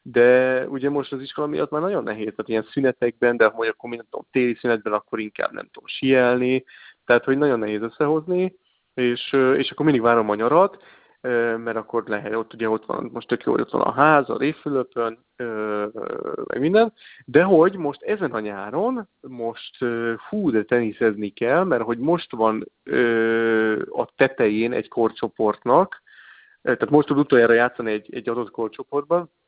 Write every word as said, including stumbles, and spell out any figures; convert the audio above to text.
de ugye most az iskola miatt már nagyon nehéz, tehát ilyen szünetekben, de mondjuk akkor, nem tudom, téli szünetben, akkor inkább nem tudom síelni, tehát hogy nagyon nehéz összehozni, és, és akkor mindig várom a nyarat, mert akkor lehet, ott ugye ott van, most tök jó, hogy ott van a ház, a Révfülöpön, meg minden, de hogy most ezen a nyáron, most hú, de teniszezni kell, mert hogy most van a tetején egy korcsoportnak, tehát most tud utoljára játszani egy, egy adott korcsoportban,